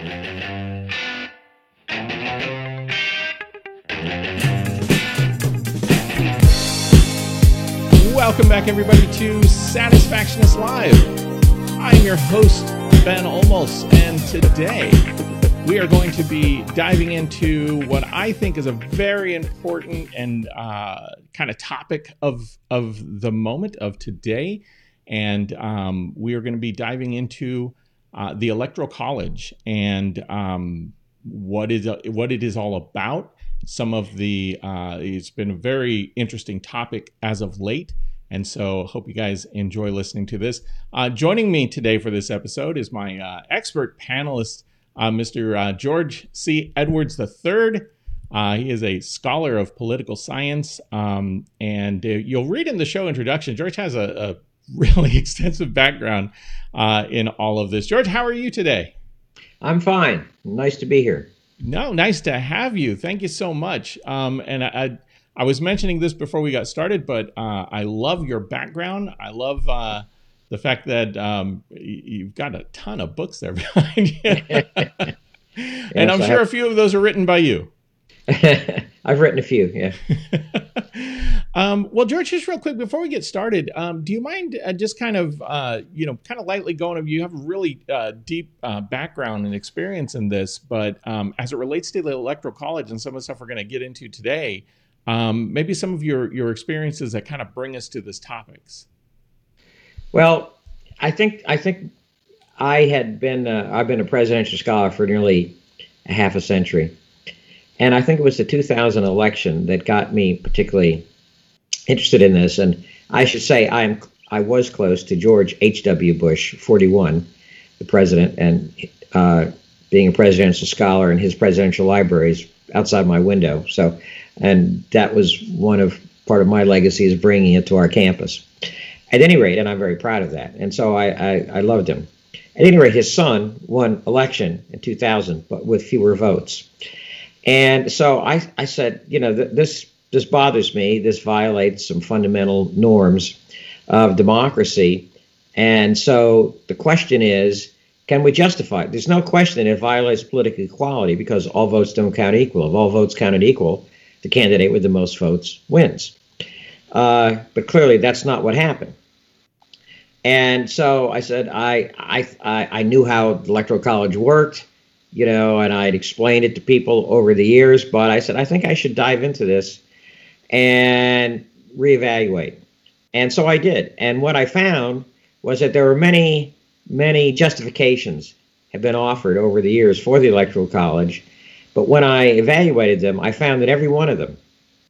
Welcome back, everybody, to Satisfactionist Live. I'm your host, Ben Olmos, and today we are going to be diving into what I think is a very important and kind of topic of the moment of today. And we are going to be diving into the Electoral College and what it is all about. Some of the it's been a very interesting topic as of late. And so hope you guys enjoy listening to this. Joining me today for this episode is my expert panelist, Mr. George C. Edwards III. He is a scholar of political science. And you'll read in the show introduction, George has a really extensive background in all of this. George, how are you today? I'm fine. Nice to be here. No, nice to have you. Thank you so much. And I was mentioning this before we got started, but I love your background. I love the fact that you've got a ton of books there behind you. And yes, I'm sure a few of those are written by you. I've written a few, yeah. Well, George, just real quick, before we get started, do you mind just kind of lightly going, you have a really deep background and experience in this, but as it relates to the Electoral College and some of the stuff we're going to get into today, maybe some of your experiences that kind of bring us to this topics. Well, I think I've been a presidential scholar for nearly a half a century, and I think it was the 2000 election that got me particularly interested in this. And I should say I was close to George H.W. Bush, 41, the president, and being a presidential scholar, and his presidential libraries outside my window. So. And that was part of my legacy is bringing it to our campus. At any rate, and I'm very proud of that. And so I loved him. At any rate, his son won election in 2000, but with fewer votes. And so I said, this bothers me. This violates some fundamental norms of democracy. And so the question is, can we justify it? There's no question it violates political equality because all votes don't count equal. If all votes counted equal, the candidate with the most votes wins. But clearly that's not what happened. And so I said, I knew how the Electoral College worked, and I'd explained it to people over the years, but I said, I think I should dive into this and reevaluate. And so I did. And what I found was that there were many, many justifications have been offered over the years for the Electoral College. But when I evaluated them, I found that every one of them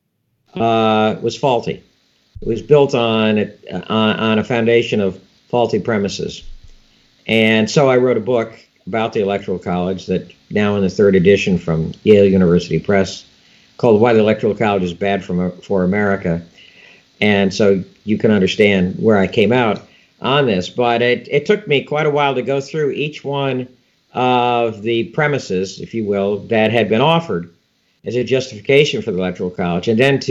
was faulty. It was built on a foundation of faulty premises. And so I wrote a book about the Electoral College that now in the third edition from Yale University Press called Why the Electoral College is Bad for America. And so you can understand where I came out on this. But it took me quite a while to go through each one of the premises, if you will, that had been offered as a justification for the Electoral College, and then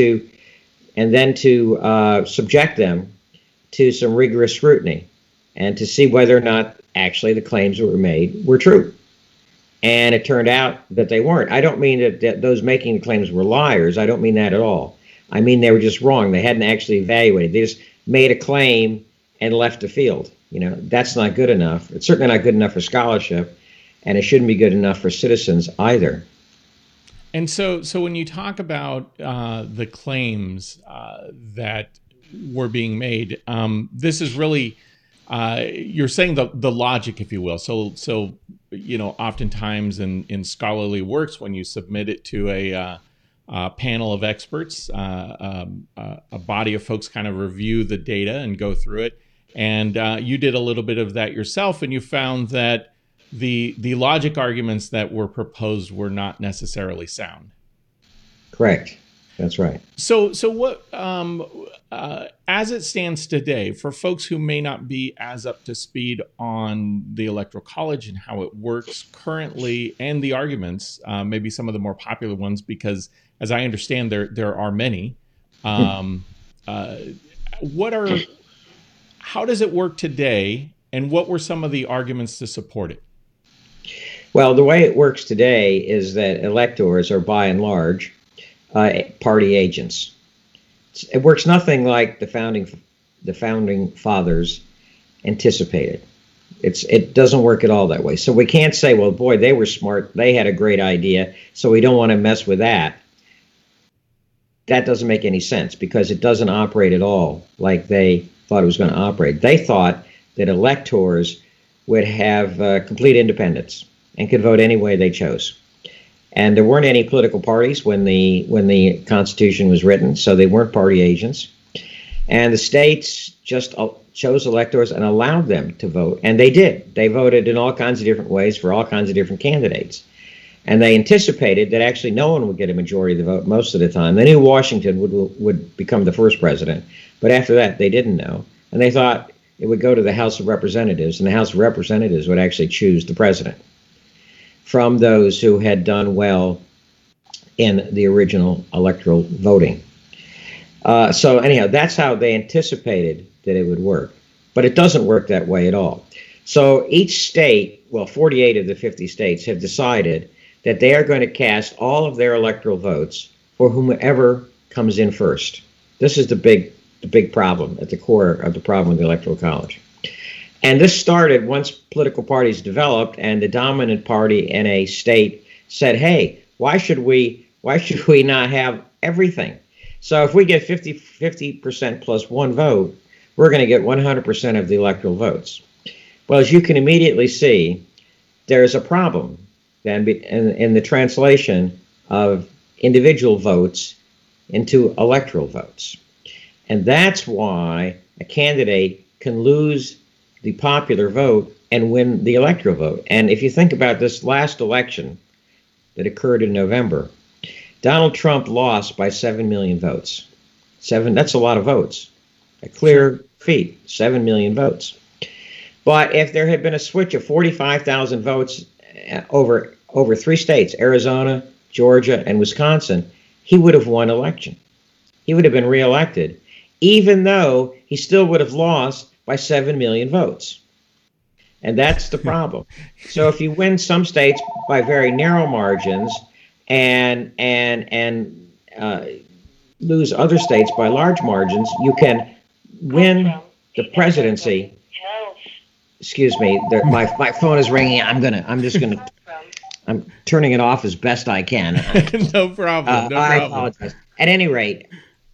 to subject them to some rigorous scrutiny and to see whether or not actually the claims that were made were true. And it turned out that they weren't. I don't mean that those making the claims were liars. I don't mean that at all. I mean they were just wrong. They hadn't actually evaluated. They just made a claim and left the field. That's not good enough. It's certainly not good enough for scholarship. And it shouldn't be good enough for citizens either. And so when you talk about the claims that were being made, this is really you're saying the logic, if you will. So oftentimes in scholarly works, when you submit it to a panel of experts, a body of folks kind of review the data and go through it. And you did a little bit of that yourself, and you found that the logic arguments that were proposed were not necessarily sound. Correct. That's right. So what, as it stands today, for folks who may not be as up to speed on the Electoral College and how it works currently, and the arguments, maybe some of the more popular ones, because as I understand, there are many. How does it work today, and what were some of the arguments to support it? Well, the way it works today is that electors are by and large party agents. It works nothing like the founding fathers anticipated. It doesn't work at all that way. So we can't say, well, boy, they were smart. They had a great idea, so we don't want to mess with that. That doesn't make any sense because it doesn't operate at all like they thought it was going to operate. They thought that electors would have complete independence and could vote any way they chose. And there weren't any political parties when the Constitution was written, so they weren't party agents. And the states just chose electors and allowed them to vote, and they did. They voted in all kinds of different ways for all kinds of different candidates. And they anticipated that actually no one would get a majority of the vote most of the time. They knew Washington would become the first president, but after that they didn't know. And they thought it would go to the House of Representatives, and the House of Representatives would actually choose the president from those who had done well in the original electoral voting. So anyhow, that's how they anticipated that it would work. But it doesn't work that way at all. So each state, well, 48 of the 50 states have decided that they are going to cast all of their electoral votes for whomever comes in first. This is the big problem at the core of the problem with the Electoral College. And this started once political parties developed and the dominant party in a state said, hey, why should we not have everything? So if we get 50% plus one vote, we're going to get 100% of the electoral votes. Well, as you can immediately see, there's a problem then in the translation of individual votes into electoral votes. And that's why a candidate can lose the popular vote and win the electoral vote. And if you think about this last election that occurred in November, Donald Trump lost by 7 million votes. That's a lot of votes. A clear feat, 7 million votes. But if there had been a switch of 45,000 votes over 3 states, Arizona, Georgia, and Wisconsin, he would have won election. He would have been reelected, even though he still would have lost by 7 million votes. And that's the problem. So if you win some states by very narrow margins and lose other states by large margins, you can win the presidency. Excuse me, my phone is ringing. I'm turning it off as best I can. No problem. I apologize. At any rate,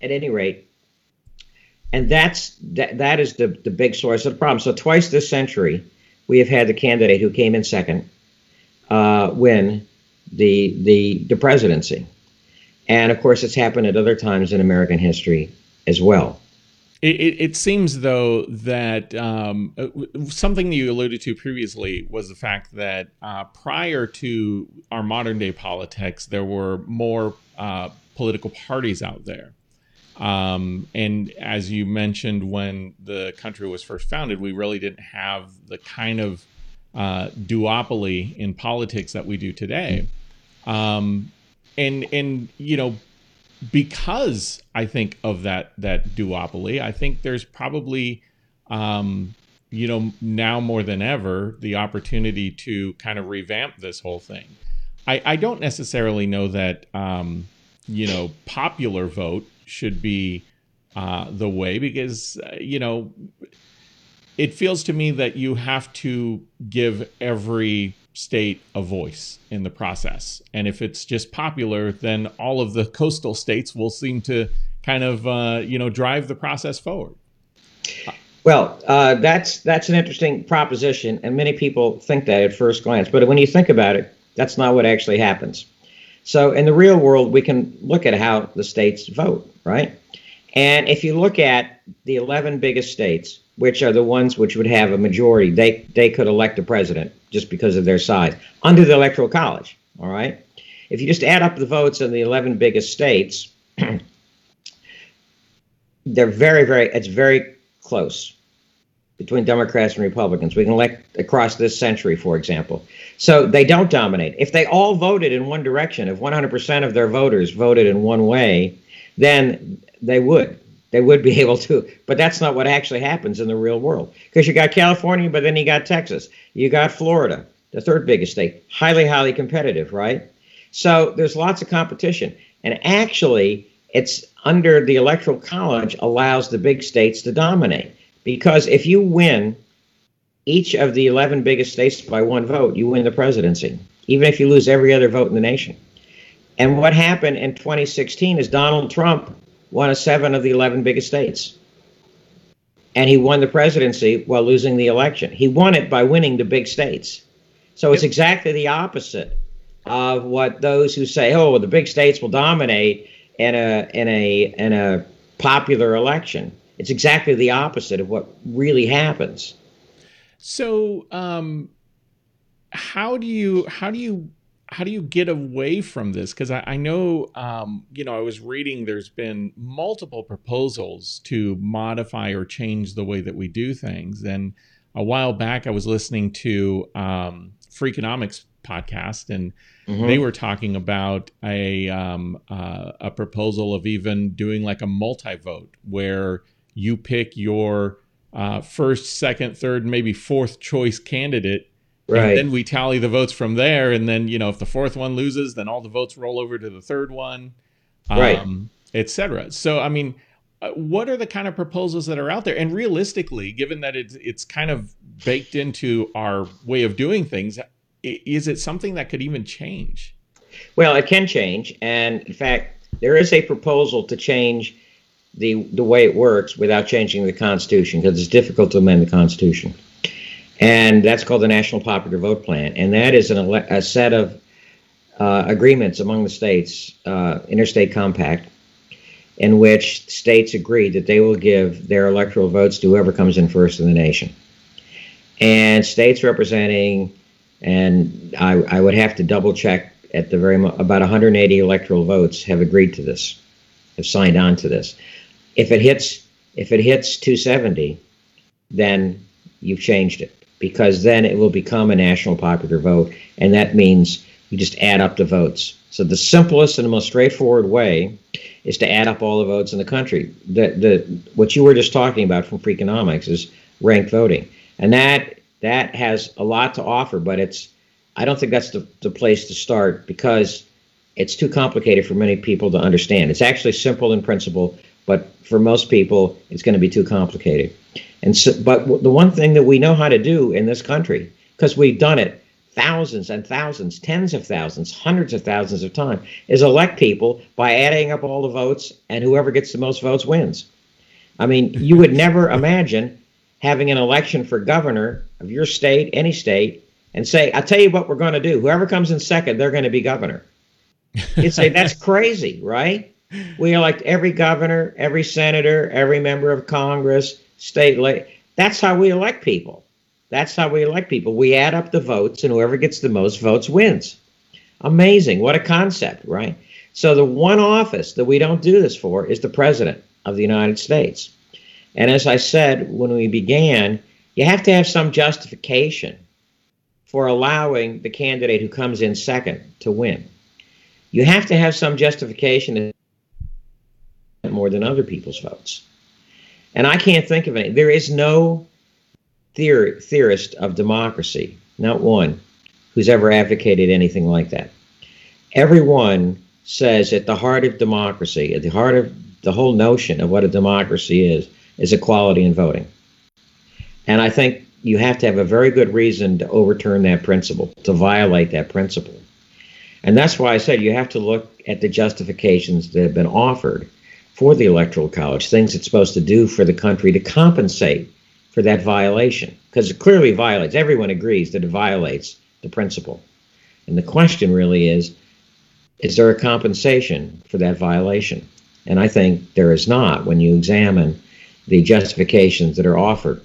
and that is the big source of the problem. So twice this century, we have had the candidate who came in second win the presidency, and of course, it's happened at other times in American history as well. It seems, though, that something that you alluded to previously was the fact that prior to our modern day politics, there were more political parties out there. And as you mentioned, when the country was first founded, we really didn't have the kind of duopoly in politics that we do today. And you know, because I think of that duopoly, I think there's probably, you know, now more than ever, the opportunity to kind of revamp this whole thing. I don't necessarily know that, you know, popular vote should be the way, because, you know, it feels to me that you have to give every state a voice in the process. And if it's just popular, then all of the coastal states will seem to kind of, you know, drive the process forward. Well, that's an interesting proposition, and many people think that at first glance. But when you think about it, that's not what actually happens. So in the real world, we can look at how the states vote, right? And if you look at the 11 biggest states, which are the ones which would have a majority, they could elect a president just because of their size under the Electoral College, all right? If you just add up the votes in the 11 biggest states, they're it's very close between Democrats and Republicans. We can elect across this century, for example. So they don't dominate. If they all voted in one direction, if 100% of their voters voted in one way, then they would be able to. But that's not what actually happens in the real world. Because you got California, but then you got Texas. You got Florida. the third biggest state, highly competitive, right? So there's lots of competition. And actually, it's under the Electoral College allows the big states to dominate. Because if you win each of the 11 biggest states by one vote, you win the presidency, even if you lose every other vote in the nation. And what happened in 2016 is Donald Trump won 7 of the 11 biggest states. And he won the presidency while losing the election. He won it by winning the big states. So it's exactly the opposite of what those who say, "Oh, the big states will dominate in a popular election." It's exactly the opposite of what really happens. So, how do you get away from this? Because I know, I was reading there's been multiple proposals to modify or change the way that we do things. And a while back, I was listening to Freakonomics podcast, and they were talking about a proposal of even doing like a multi-vote where you pick your first, second, third, maybe fourth choice candidate. Right. And then we tally the votes from there. And then, if the fourth one loses, then all the votes roll over to the third one, et cetera. So, I mean, what are the kind of proposals that are out there? And realistically, given that it's kind of baked into our way of doing things, is it something that could even change? Well, it can change. And in fact, there is a proposal to change the way it works without changing the Constitution, because it's difficult to amend the Constitution. And that's called the National Popular Vote Plan. And that is a set of agreements among the states, interstate compact, in which states agree that they will give their electoral votes to whoever comes in first in the nation. And states representing, and I would have to double check at the about 180 electoral votes have agreed to this, have signed on to this. If it hits 270, then you've changed it, because then it will become a national popular vote, and that means you just add up the votes. So the simplest and the most straightforward way is to add up all the votes in the country. What you were just talking about from Freakonomics is ranked voting, and that has a lot to offer, but I don't think that's the place to start, because it's too complicated for many people to understand. It's actually simple in principle, but for most people, it's going to be too complicated. And so, but the one thing that we know how to do in this country, because we've done it thousands and thousands, tens of thousands, hundreds of thousands of times, is elect people by adding up all the votes, and whoever gets the most votes wins. I mean, you would never imagine having an election for governor of your state, any state, and say, "I'll tell you what we're going to do. Whoever comes in second, they're going to be governor." You'd say, that's crazy, right? We elect every governor, every senator, every member of Congress, that's how we elect people. That's how we elect people. We add up the votes, and whoever gets the most votes wins. Amazing. What a concept, right? So the one office that we don't do this for is the President of the United States. And as I said when we began, you have to have some justification for allowing the candidate who comes in second to win. You have to have some justification more than other people's votes. And I can't think of any. There is no theorist of democracy, not one, who's ever advocated anything like that. Everyone says at the heart of democracy, at the heart of the whole notion of what a democracy is equality in voting. And I think you have to have a very good reason to overturn that principle, to violate that principle. And that's why I said you have to look at the justifications that have been offered for the Electoral College, things it's supposed to do for the country to compensate for that violation, because it clearly violates. Everyone agrees that it violates the principle. And the question really is there a compensation for that violation? And I think there is not when you examine the justifications that are offered.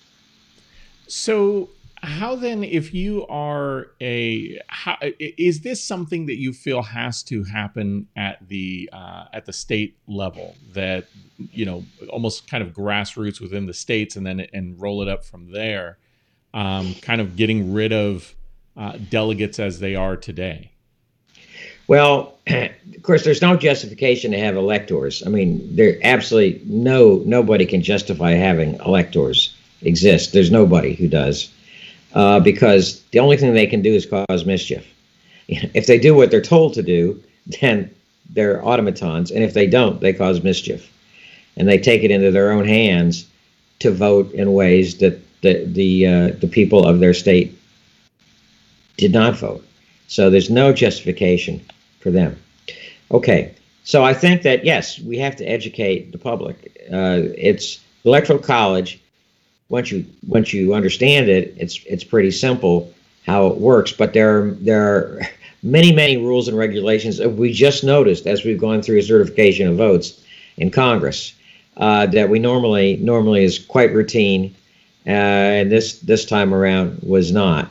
So how then, if you are is this something that you feel has to happen at the state level, that, almost kind of grassroots within the states, and roll it up from there, kind of getting rid of delegates as they are today? Well, of course, there's no justification to have electors. I mean, there absolutely nobody can justify having electors exist. There's nobody who does. because the only thing they can do is cause mischief. If they do what they're told to do, then they're automatons, and if they don't, they cause mischief, and they take it into their own hands to vote in ways that the people of their state did not vote. So there's no justification for them. Okay, so I think that yes, we have to educate the public. It's electoral college. Once you understand it, it's pretty simple how it works. But there are many rules and regulations that we just noticed as we've gone through certification of votes in Congress that we normally is quite routine, and this time around was not.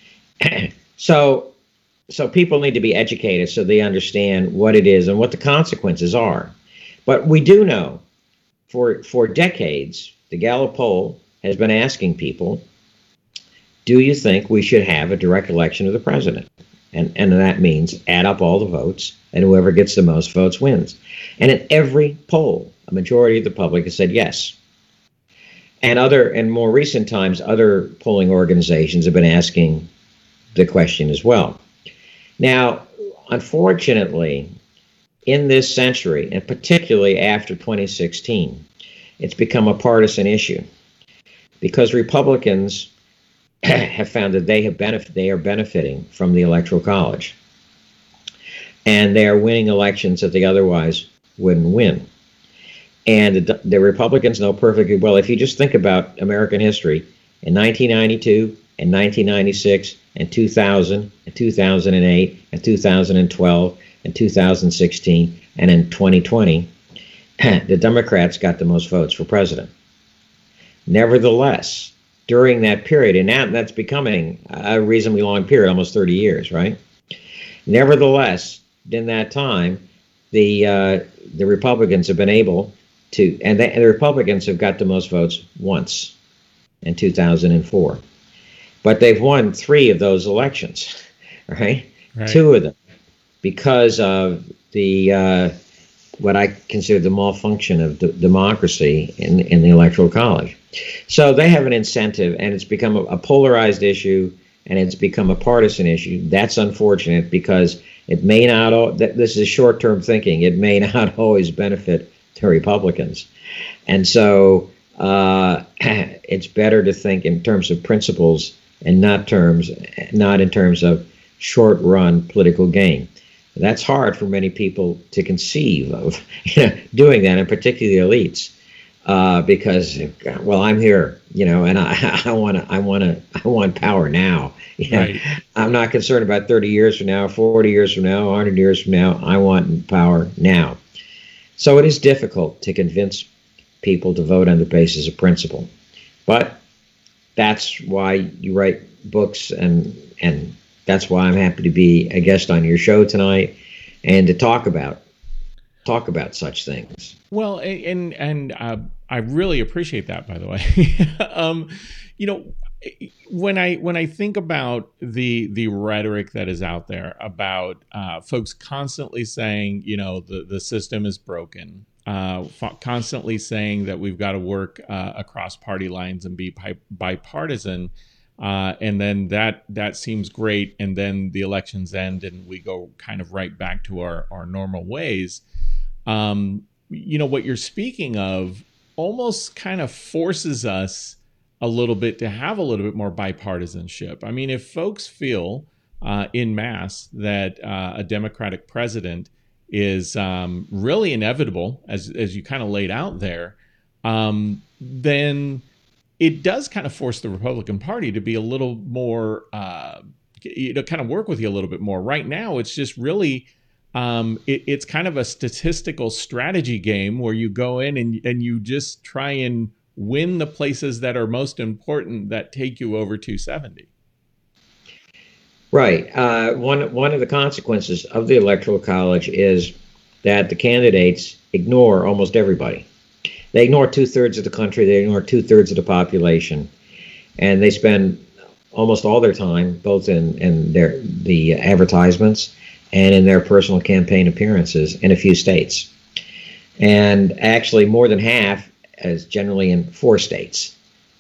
So people need to be educated so they understand what it is and what the consequences are. But we do know for decades, the Gallup poll has been asking people, do you think we should have a direct election of the president? And that means add up all the votes, and whoever gets the most votes wins. And in every poll, a majority of the public has said yes. And in more recent times, other polling organizations have been asking the question as well. Now, unfortunately, in this century, and particularly after 2016, it's become a partisan issue because Republicans have found that they are benefiting from the Electoral College, and they are winning elections that they otherwise wouldn't win. And the Republicans know perfectly well. If you just think about American history, in 1992 and 1996 and 2000 and 2008 and 2012 and 2016 and in 2020, the Democrats got the most votes for president. Nevertheless, during that period, and now that's becoming a reasonably long period, almost 30 years, right? Nevertheless, in that time, the Republicans have been able to, and the Republicans have got the most votes once in 2004. But they've won 3 of those elections, right? 2 of them because of the what I consider the malfunction of democracy in the Electoral College. So they have an incentive, and it's become a polarized issue, and it's become a partisan issue. That's unfortunate because it may not, this is short-term thinking, it may not always benefit the Republicans. And so it's better to think in terms of principles and not in terms of short-run political gain. That's hard for many people to conceive of doing that, and particularly the elites, because well, I'm here, and I want power now. Right. I'm not concerned about 30 years from now, 40 years from now, 100 years from now. I want power now. So it is difficult to convince people to vote on the basis of principle, but that's why you write books, and that's why I'm happy to be a guest on your show tonight and to talk about such things. Well, and I really appreciate that, by the way. When I think about the rhetoric that is out there about folks constantly saying, the system is broken, constantly saying that we've got to work across party lines and be bipartisan. And then that seems great. And then the elections end and we go kind of right back to our normal ways. What you're speaking of almost kind of forces us a little bit to have a little bit more bipartisanship. I mean, if folks feel in mass that a Democratic president is really inevitable, as you kind of laid out there, then it does kind of force the Republican Party to be a little more, kind of work with you a little bit more. Right now, it's just really, it's kind of a statistical strategy game where you go in and you just try and win the places that are most important that take you over 270. Right. One of the consequences of the Electoral College is that the candidates ignore almost everybody. They ignore 2/3 of the country. They ignore 2/3 of the population, and they spend almost all their time both in the advertisements and in their personal campaign appearances in a few states, and actually more than half is generally in 4 states.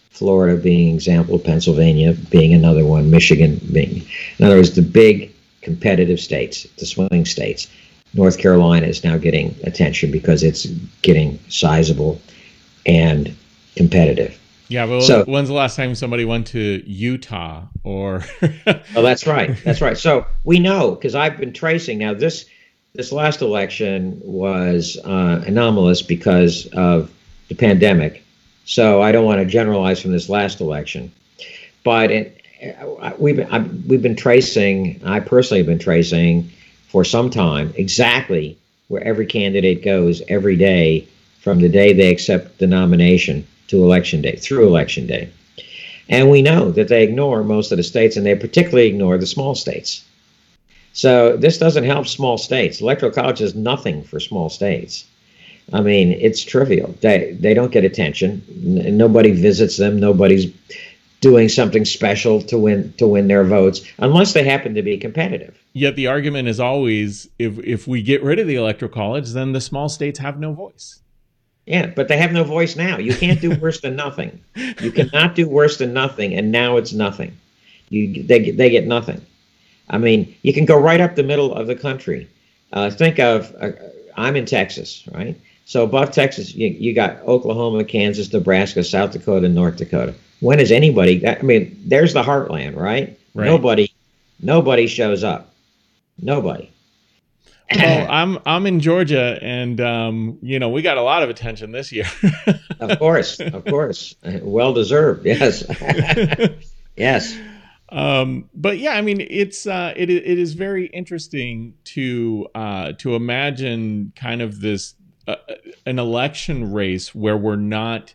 Florida being an example, Pennsylvania being another one, Michigan being. In other words, the big competitive states, the swing states. North Carolina is now getting attention because it's getting sizable and competitive. Yeah, but when's the last time somebody went to Utah or? Oh, that's right. That's right. So we know, because I've been tracing now. This last election was anomalous because of the pandemic. So I don't want to generalize from this last election, but we've been tracing. I personally have been tracing for some time exactly where every candidate goes every day from the day they accept the nomination to election day, through election day. And we know that they ignore most of the states, and they particularly ignore the small states. So this doesn't help small states. Electoral college is nothing for small states. I mean, it's trivial. They don't get attention. Nobody visits them. Nobody's doing something special to win their votes, unless they happen to be competitive. Yet the argument is always, if we get rid of the electoral college, then the small states have no voice. Yeah, but they have no voice now. You can't do worse than nothing. You cannot do worse than nothing, and now it's nothing. They get nothing. I mean, you can go right up the middle of the country. Think of, I'm in Texas, right? So above Texas, you got Oklahoma, Kansas, Nebraska, South Dakota, North Dakota. When is anybody? I mean, there's the heartland, right? Nobody shows up. Nobody. Well, I'm in Georgia, and we got a lot of attention this year. Of course, well deserved. Yes, yes. But yeah, I mean, it is very interesting to imagine kind of this an election race where we're not,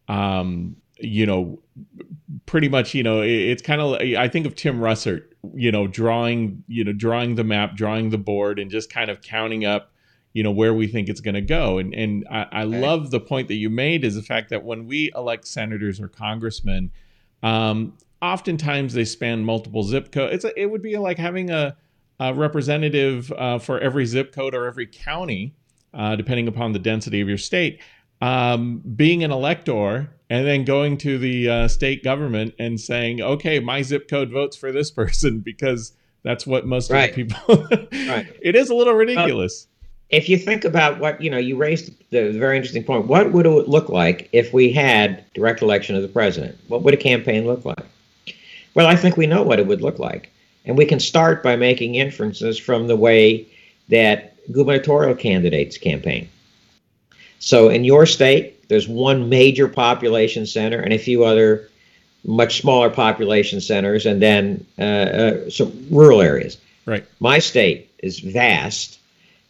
pretty much, it's kind of, I think of Tim Russert, drawing the map, drawing the board, and just kind of counting up, where we think it's going to go. And I love the point that you made, is the fact that when we elect senators or congressmen, oftentimes they span multiple zip codes. It would be like having a representative for every zip code or every county, depending upon the density of your state, being an elector and then going to the state government and saying, okay, my zip code votes for this person because that's what most of the people. Right. It is a little ridiculous. If you think about what, you raised the very interesting point. What would it look like if we had direct election of the president? What would a campaign look like? Well, I think we know what it would look like. And we can start by making inferences from the way that gubernatorial candidates campaign. So in your state, there's one major population center and a few other much smaller population centers, and then some rural areas. Right. My state is vast,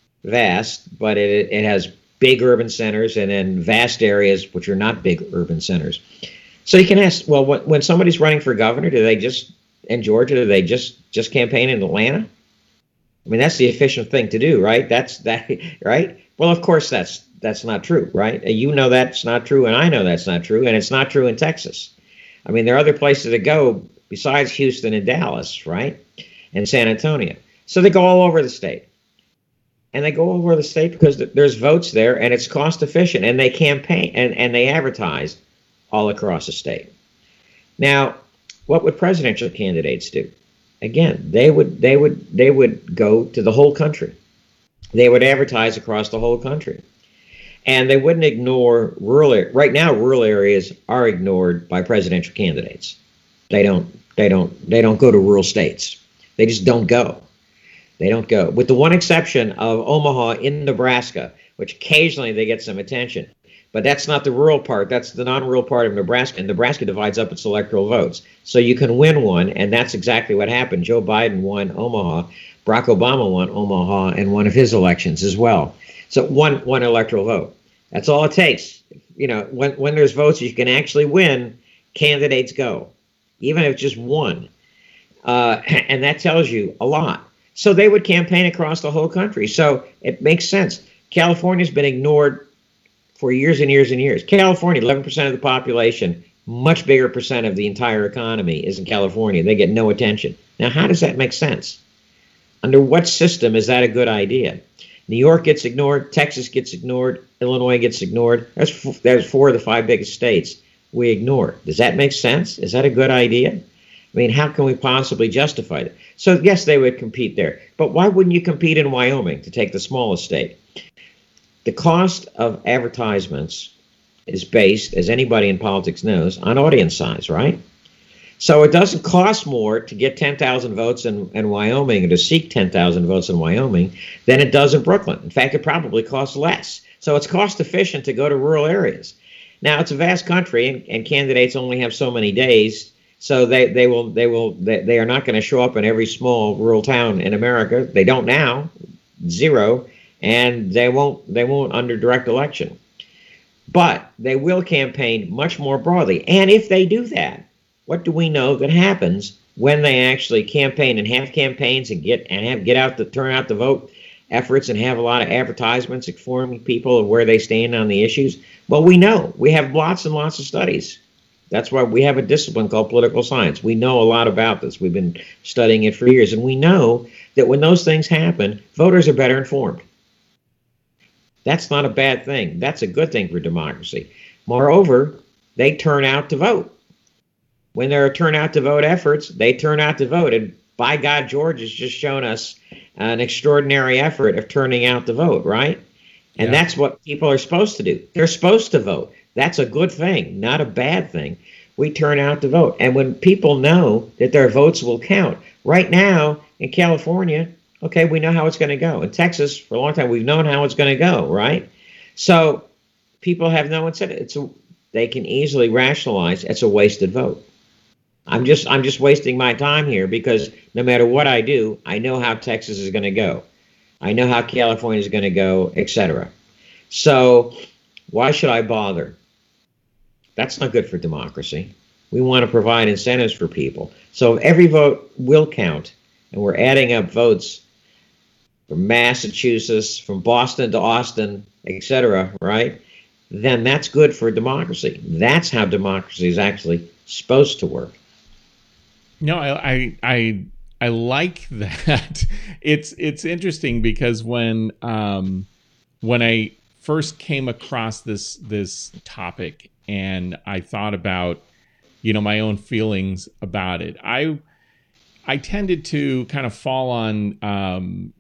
but it has big urban centers and then vast areas which are not big urban centers. So you can ask, well, when somebody's running for governor, in Georgia, do they just campaign in Atlanta? I mean, that's the efficient thing to do, right? Right? Well, of course, that's not true, right? You know that's not true, and I know that's not true, and it's not true in Texas. I mean, there are other places to go besides Houston and Dallas, right? And San Antonio. So they go all over the state. And they go all over the state because there's votes there, and it's cost efficient, and they campaign and they advertise all across the state. Now, what would presidential candidates do? Again, they would go to the whole country. They would advertise across the whole country. And they wouldn't ignore right now, rural areas are ignored by presidential candidates. They don't go to rural states. They just don't go. They don't go. With the one exception of Omaha in Nebraska, which occasionally they get some attention. But that's not the rural part. That's the non-rural part of Nebraska. And Nebraska divides up its electoral votes. So you can win one, and that's exactly what happened. Joe Biden won Omaha. Barack Obama won Omaha in one of his elections as well. So one electoral vote. That's all it takes. When there's votes you can actually win, candidates go, even if it's just one. And that tells you a lot. So they would campaign across the whole country. So it makes sense. California's been ignored for years and years and years. California, 11% of the population, much bigger percent of the entire economy is in California. They get no attention. Now, how does that make sense? Under what system is that a good idea? New York gets ignored, Texas gets ignored, Illinois gets ignored. There's 4 of the 5 biggest states. we ignore. Does that make sense? Is that a good idea? I mean, how can we possibly justify it? So yes, they would compete there. But why wouldn't you compete in Wyoming, to take the smallest state? The cost of advertisements is based, as anybody in politics knows, on audience size, right? So it doesn't cost more to get 10,000 votes in Wyoming or to seek 10,000 votes in Wyoming than it does in Brooklyn. In fact, it probably costs less. So it's cost efficient to go to rural areas. Now, it's a vast country, and candidates only have so many days, so they are not going to show up in every small rural town in America. They don't now, zero, and they won't under direct election. But they will campaign much more broadly. And if they do that, what do we know that happens when they actually campaign and have campaigns and get out the turn out the vote efforts and have a lot of advertisements informing people of where they stand on the issues? Well, we know. We have lots and lots of studies. That's why we have a discipline called political science. We know a lot about this. We've been studying it for years, and we know that when those things happen, voters are better informed. That's not a bad thing. That's a good thing for democracy. Moreover, they turn out to vote. When there are turnout to vote efforts, they turn out to vote. And by God, George has just shown us an extraordinary effort of turning out to vote, right? And that's what people are supposed to do. They're supposed to vote. That's a good thing, not a bad thing. We turn out to vote. And when people know that their votes will count, right now in California, okay, we know how it's going to go. In Texas, for a long time, we've known how it's going to go, right? So people have no incentive. They can easily rationalize it's a wasted vote. I'm just wasting my time here because no matter what I do, I know how Texas is going to go. I know how California is going to go, etc. So why should I bother? That's not good for democracy. We want to provide incentives for people. So if every vote will count, and we're adding up votes from Massachusetts, from Boston to Austin, etc., right? Then that's good for democracy. That's how democracy is actually supposed to work. No, I like that. It's interesting because when I first came across this topic and I thought about, my own feelings about it, I tended to kind of fall on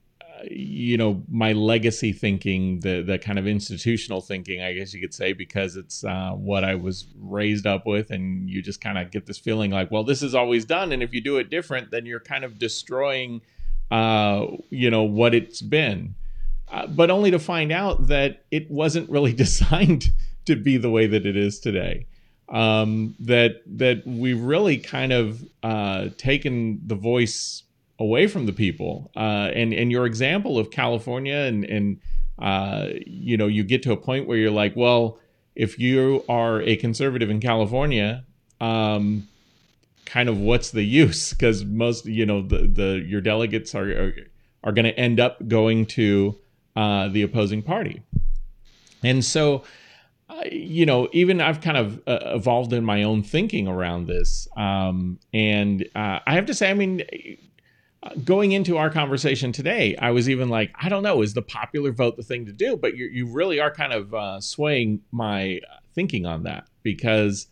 my legacy thinking, the kind of institutional thinking, I guess you could say, because it's what I was raised up with. And you just kind of get this feeling like, well, this is always done. And if you do it different, then you're kind of destroying, what it's been. But only to find out that it wasn't really designed to be the way that it is today. That we've really kind of taken the voice away from the people, and your example of California, and you get to a point where you're like, well, if you are a conservative in California, kind of what's the use? Because most, your delegates are going to end up going to the opposing party, and so. Even I've kind of evolved in my own thinking around this, and I have to say, I mean. Going into our conversation today, I was even like, I don't know, is the popular vote the thing to do? But you really are kind of swaying my thinking on that, because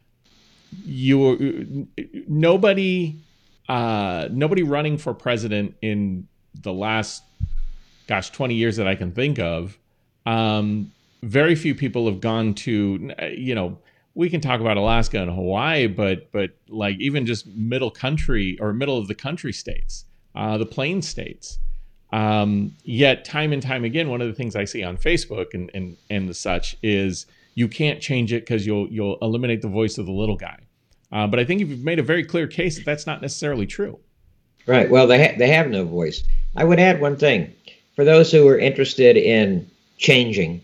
nobody running for president in the last, 20 years that I can think of, very few people have gone to, we can talk about Alaska and Hawaii, but like even just middle of the country states, the plain states. Yet time and time again, one of the things I see on Facebook and the such is you can't change it because you'll eliminate the voice of the little guy. But I think you've made a very clear case that that's not necessarily true. Right. Well, they have no voice. I would add one thing for those who are interested in changing.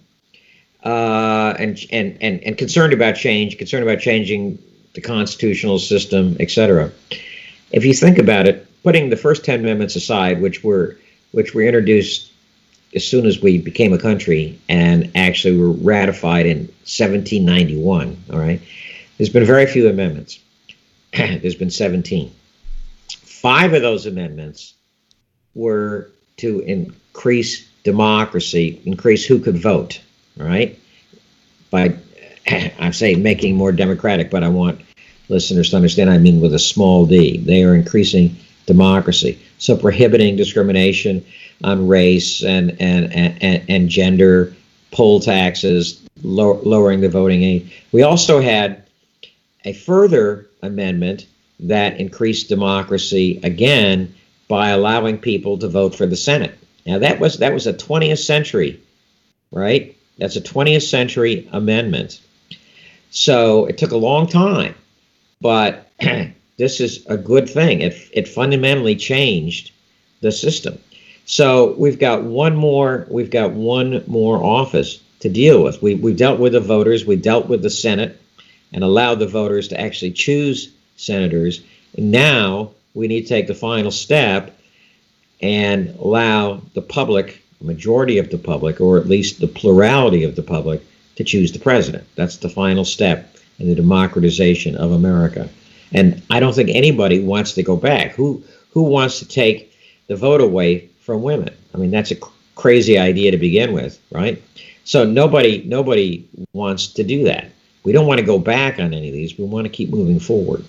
And concerned about changing the constitutional system, etc. If you think about it, putting the first 10 amendments aside, which were introduced as soon as we became a country and actually were ratified in 1791, all right, there's been very few amendments. There's been 17. 5 of those amendments were to increase democracy, increase who could vote. All right, by I'm saying making more democratic, but I want listeners to understand I mean with a small d. They are increasing democracy. So prohibiting discrimination on race and gender, poll taxes, lowering the voting age. We also had a further amendment that increased democracy again by allowing people to vote for the Senate. Now that was a 20th century, right? That's a 20th century amendment. So it took a long time, but this is a good thing. It fundamentally changed the system. So we've got one more office to deal with. We've dealt with the voters, we dealt with the Senate, and allowed the voters to actually choose senators. And now we need to take the final step and allow the public, the majority of the public, or at least the plurality of the public, to choose the president. That's the final step in the democratization of America. And I don't think anybody wants to go back. Who wants to take the vote away from women? I mean, that's a crazy idea to begin with, right? So nobody wants to do that. We don't want to go back on any of these. We want to keep moving forward.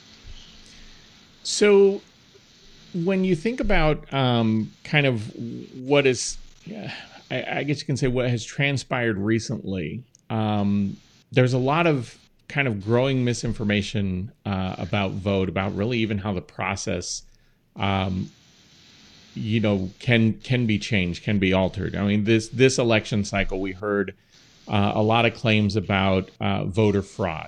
So when you think about kind of what is, I guess you can say what has transpired recently, there's a lot of kind of growing misinformation about vote, about really even how the process, can be changed, can be altered. I mean, this election cycle, we heard a lot of claims about voter fraud.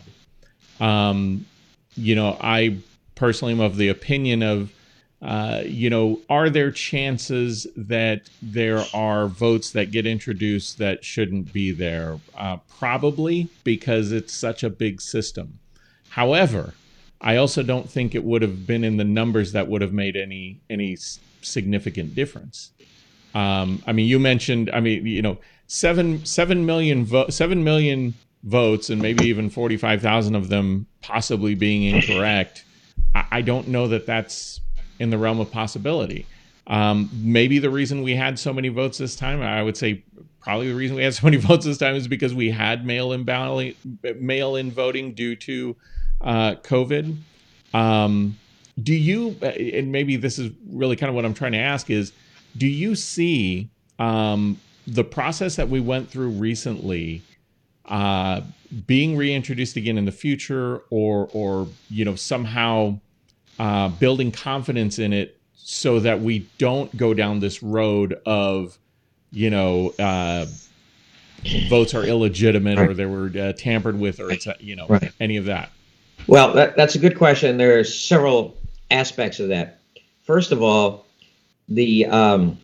I personally am of the opinion of, are there chances that there are votes that get introduced that shouldn't be there? Probably, because it's such a big system. However, I also don't think it would have been in the numbers that would have made any significant difference. You mentioned, 7 million votes, and maybe even 45,000 of them possibly being incorrect. I don't know that that's in the realm of possibility. Maybe the reason we had so many votes this time, I would say probably the reason we had so many votes this time is because we had mail-in voting due to COVID. Do you, and maybe this is really kind of what I'm trying to ask is, do you see the process that we went through recently being reintroduced again in the future, or somehow building confidence in it so that we don't go down this road of votes are illegitimate, right, or they were tampered with, or right, any of that? Well, that's a good question. There are several aspects of that. First of all, we have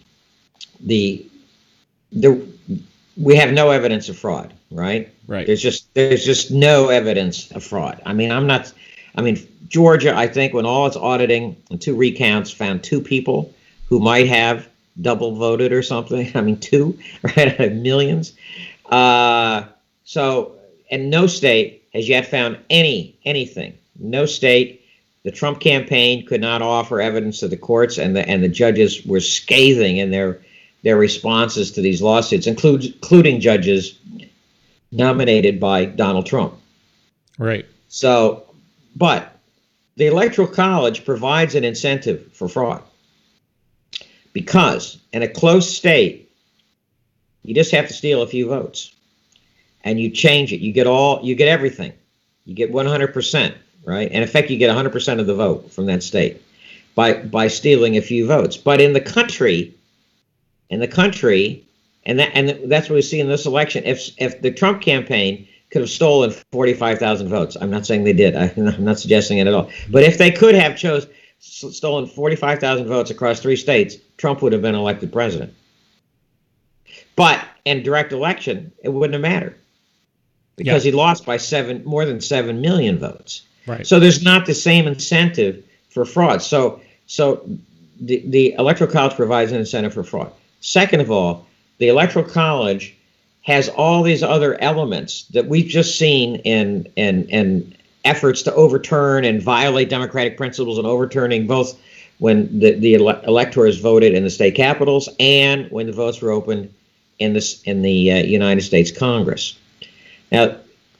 no evidence of fraud, right? Right. There's just no evidence of fraud. Georgia, I think, when all its auditing and 2 recounts found 2 people who might have double voted or something. 2, right, out of millions. And no state has yet found anything. No state. The Trump campaign could not offer evidence to the courts, and the judges were scathing in their responses to these lawsuits, including judges nominated by Donald Trump. Right. So, but the Electoral College provides an incentive for fraud, because in a close state, you just have to steal a few votes, and you change it. You get everything. You get 100%, right? In effect, you get 100% of the vote from that state by stealing a few votes. But in the country, and that's what we see in this election. If the Trump campaign could have stolen 45,000 votes, I'm not saying they did. I'm not suggesting it at all. But if they could have stolen 45,000 votes across 3 states, Trump would have been elected president. But in direct election, it wouldn't have mattered, because he lost by more than 7 million votes. Right. So there's not the same incentive for fraud. So the Electoral College provides an incentive for fraud. Second of all, the Electoral College has all these other elements that we've just seen in efforts to overturn and violate democratic principles, and overturning both when the electors voted in the state capitals and when the votes were opened in the United States Congress. Now,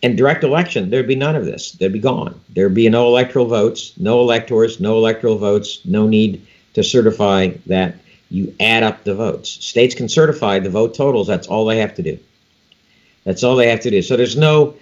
in direct election, there'd be none of this. They'd be gone. There'd be no electoral votes, no electors, no electoral votes, no need to certify that. You add up the votes. States can certify the vote totals. That's all they have to do. That's all they have to do. So there's no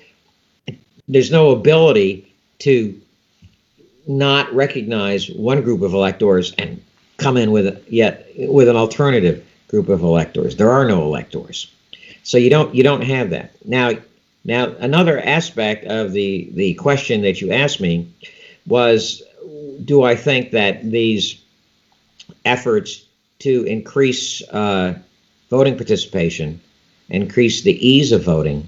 ability to not recognize one group of electors and come in with an alternative group of electors. There are no electors. So you don't have that. Now another aspect of the question that you asked me was, do I think that these efforts to increase voting participation, increase the ease of voting,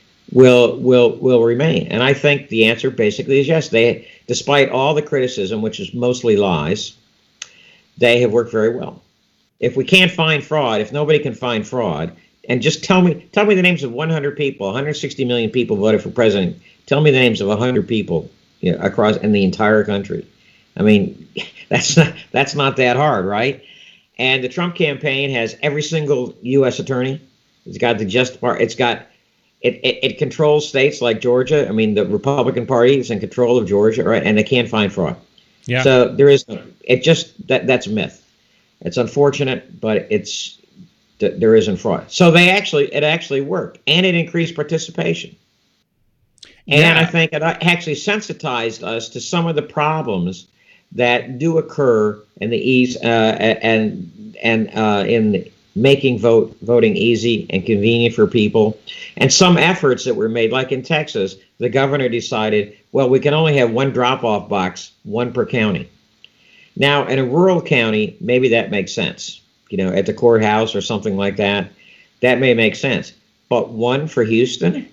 will remain? And I think the answer basically is yes. They, despite all the criticism, which is mostly lies, they have worked very well. If we can't find fraud, if nobody can find fraud, and just tell me the names of 100 people, 160 million people voted for president. Tell me the names of 100 people, across in the entire country. I mean, that's not that hard, right? And the Trump campaign has every single U.S. attorney. It's got the just part. It's got it controls states like Georgia. I mean, the Republican Party is in control of Georgia, right? And they can't find fraud. Yeah. So there is that's a myth. It's unfortunate, but there isn't fraud. So it actually worked, and it increased participation. And I think it actually sensitized us to some of the problems that do occur in the ease and in making voting easy and convenient for people. And some efforts that were made, like in Texas, the governor decided, well, we can only have one drop-off box, one per county. Now, in a rural county, maybe that makes sense. At the courthouse or something like that, that may make sense. But one for Houston?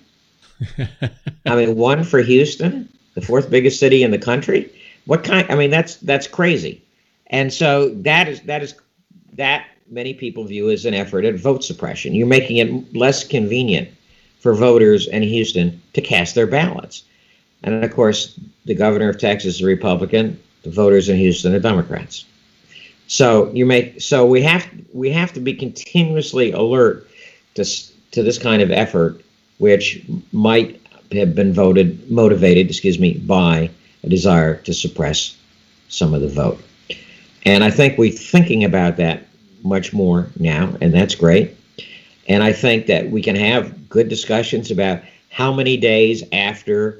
I mean, one for Houston, the fourth biggest city in the country? What kind? I mean, that's crazy. And so that many people view as an effort at vote suppression. You're making it less convenient for voters in Houston to cast their ballots. And of course, the governor of Texas is a Republican. The voters in Houston are Democrats. So we have to be continuously alert to this kind of effort, which might have been motivated by a desire to suppress some of the vote. And I think we're thinking about that much more now, and that's great. And I think that we can have good discussions about how many days after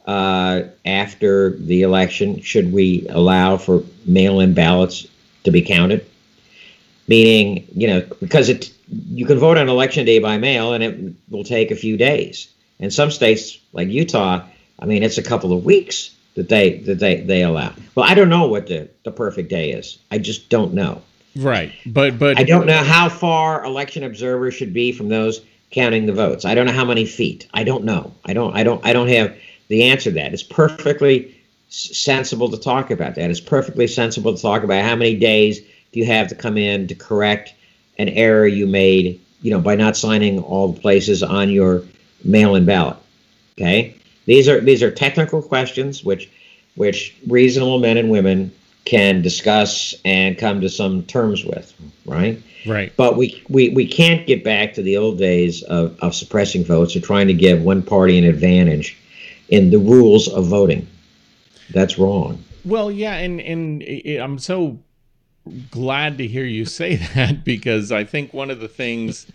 the election should we allow for mail-in ballots to be counted. Meaning, because you can vote on election day by mail, and it will take a few days. And some states, like Utah, I mean, it's a couple of weeks that they allow. Well, I don't know what the perfect day is. I just don't know. Right, but I don't know how far election observers should be from those counting the votes. I don't know how many feet. I don't know. I don't have the answer to that. It's perfectly sensible to talk about that. It's perfectly sensible to talk about how many days do you have to come in to correct an error you made, by not signing all the places on your mail-in ballot. Okay, these are technical questions which reasonable men and women can discuss and come to some terms with, right? Right. But we can't get back to the old days of suppressing votes or trying to give one party an advantage in the rules of voting. That's wrong. Well, yeah, and I'm so glad to hear you say that, because I think one of the things,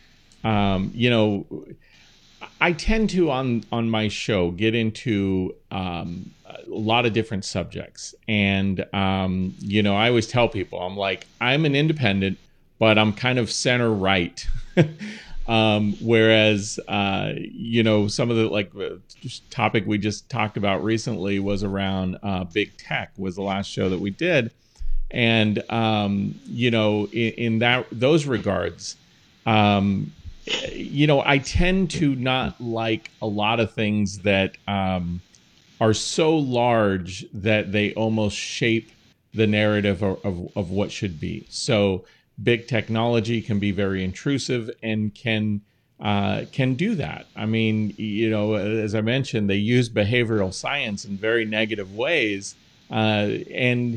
I tend to on my show get into a lot of different subjects, and I always tell people, I'm like, I'm an independent, but I'm kind of center right. Whereas, some of the topic we just talked about recently was around big tech, was the last show that we did. And, in those regards, I tend to not like a lot of things that are so large that they almost shape the narrative of what should be. So big technology can be very intrusive and can do that. I mean, as I mentioned, they use behavioral science in very negative ways, and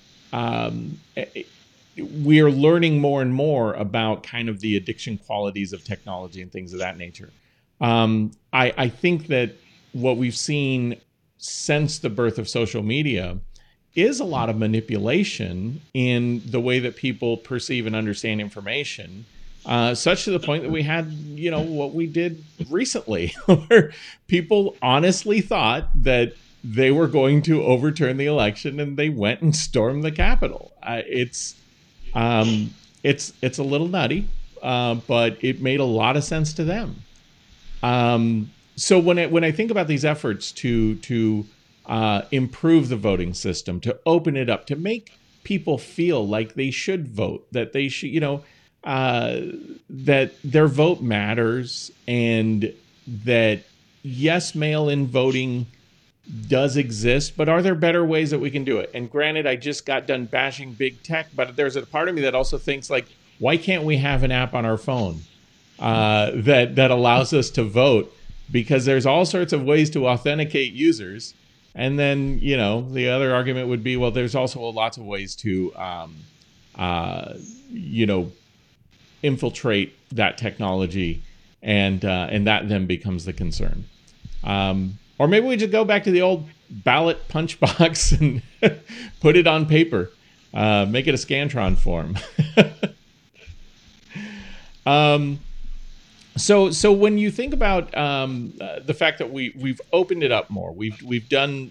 we are learning more and more about kind of the addiction qualities of technology and things of that nature. I think that what we've seen since the birth of social media is a lot of manipulation in the way that people perceive and understand information, such to the point that we had, what we did recently, where people honestly thought that they were going to overturn the election, and they went and stormed the Capitol. It's a little nutty, but it made a lot of sense to them. So when I think about these efforts to improve the voting system, to open it up, to make people feel like they should vote, that they should, that their vote matters, and that yes, mail-in voting does exist, but are there better ways that we can do it? And granted, I just got done bashing big tech, but there's a part of me that also thinks, like, why can't we have an app on our phone that allows us to vote? Because there's all sorts of ways to authenticate users. And then, the other argument would be, well, there's also lots of ways to, infiltrate that technology, and that then becomes the concern. Or maybe we just go back to the old ballot punch box and put it on paper, make it a Scantron form. So when you think about the fact that we've opened it up more, we've done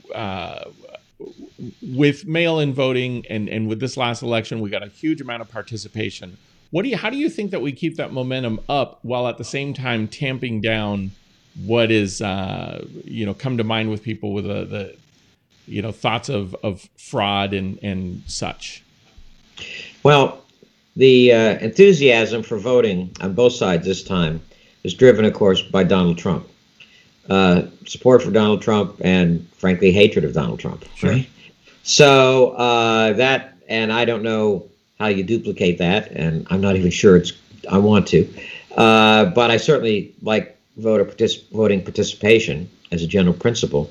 with mail-in voting, and with this last election, we got a huge amount of participation. How do you think that we keep that momentum up while at the same time tamping down what is come to mind with people with the thoughts of fraud and such? Well, the enthusiasm for voting on both sides this time is driven, of course, by Donald Trump. Support for Donald Trump and, frankly, hatred of Donald Trump. Sure. Right? So that, and I don't know how you duplicate that, and I'm not even sure I want to. But I certainly like voting participation as a general principle.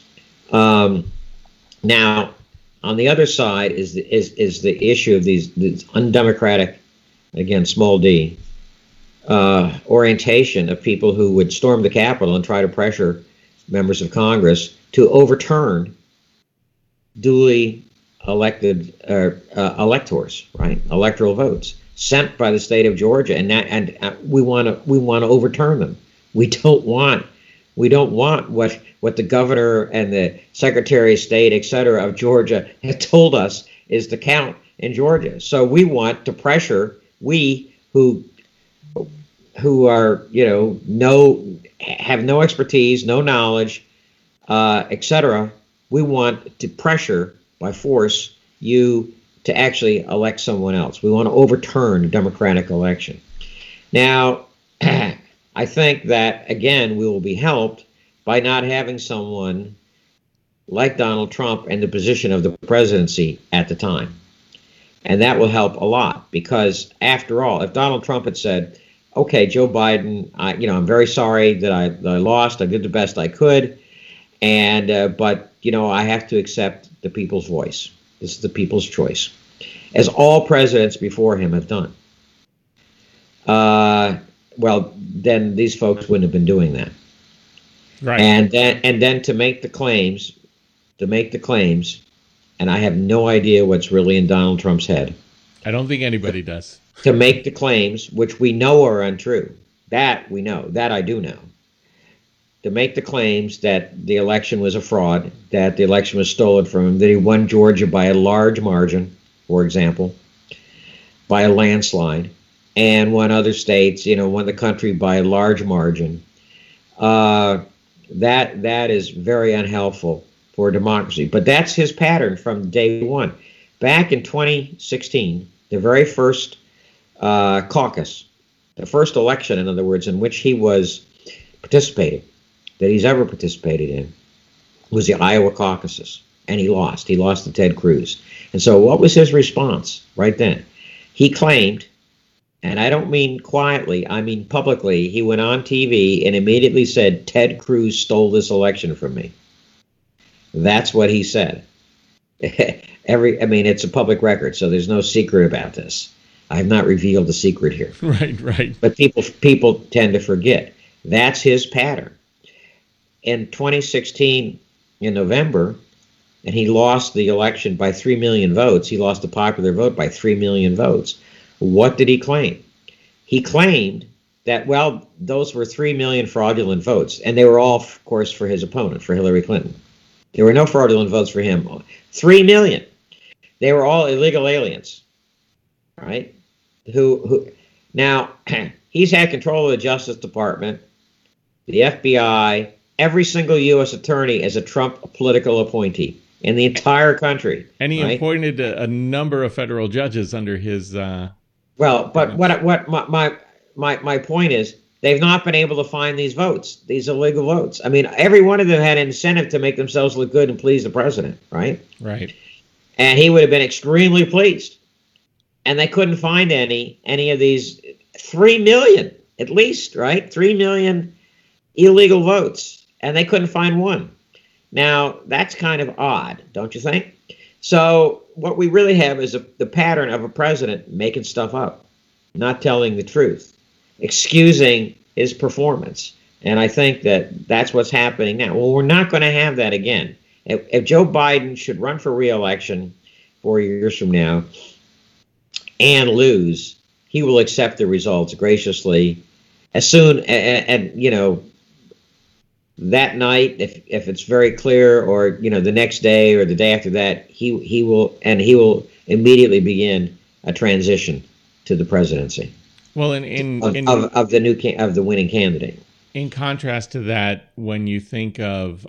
Now, on the other side is the issue of these undemocratic, again, small d, orientation of people who would storm the Capitol and try to pressure members of Congress to overturn duly elected electors, right? Electoral votes sent by the state of Georgia, and we want to overturn them. We don't want what the governor and the secretary of state, et cetera, of Georgia have told us is the count in Georgia. So we want to pressure, we who are, have no expertise, no knowledge, et cetera, we want to pressure by force you to actually elect someone else. We want to overturn a democratic election. Now, I think that, again, we will be helped by not having someone like Donald Trump in the position of the presidency at the time. And that will help a lot, because, after all, if Donald Trump had said, okay, Joe Biden, I'm very sorry that I lost. I did the best I could. But I have to accept the people's voice. This is the people's choice, as all presidents before him have done. Well, then these folks wouldn't have been doing that. Right. And then to make the claims, and I have no idea what's really in Donald Trump's head. I don't think anybody does. To make the claims, which we know are untrue. That we know. That I do know. To make the claims that the election was a fraud, that the election was stolen from him, that he won Georgia by a large margin, for example, by a landslide, and won other states, won the country by a large margin. That is very unhelpful for democracy. But that's his pattern from day one. Back in 2016, the very first caucus, the first election, in other words, in which he was participating, that he's ever participated in, was the Iowa caucuses. And he lost. He lost to Ted Cruz. And so what was his response right then? He claimed, and I don't mean quietly, I mean publicly, he went on TV and immediately said, Ted Cruz stole this election from me. That's what he said. It's a public record, so there's no secret about this. I have not revealed the secret here. Right. But people tend to forget. That's his pattern. in 2016 in November, and he lost the election by 3 million votes. He lost the popular vote by 3 million votes. What did he claim? He claimed that, well, those were 3 million fraudulent votes, and they were all, of course, for his opponent, for Hillary Clinton. There were no fraudulent votes for him. 3 million. They were all illegal aliens, right? Who now, he's had control of the Justice Department, the FBI, every single U.S. attorney as a Trump political appointee in the entire country. And he appointed a number of federal judges under his... Well, but what my point is, they've not been able to find these votes, these illegal votes. I mean, every one of them had an incentive to make themselves look good and please the president, right? Right. And he would have been extremely pleased. And they couldn't find any of these 3 million, at least, right? 3 million illegal votes, and they couldn't find one. Now, that's kind of odd, don't you think? So what we really have is the pattern of a president making stuff up, not telling the truth, excusing his performance. And I think that that's what's happening now. Well, we're not going to have that again. If Joe Biden should run for re-election 4 years from now and lose, he will accept the results graciously as soon and you know, that night, if it's very clear, or you know, the next day or the day after that, he will immediately begin a transition to the presidency. Well, of the winning candidate. In contrast to that, when you think of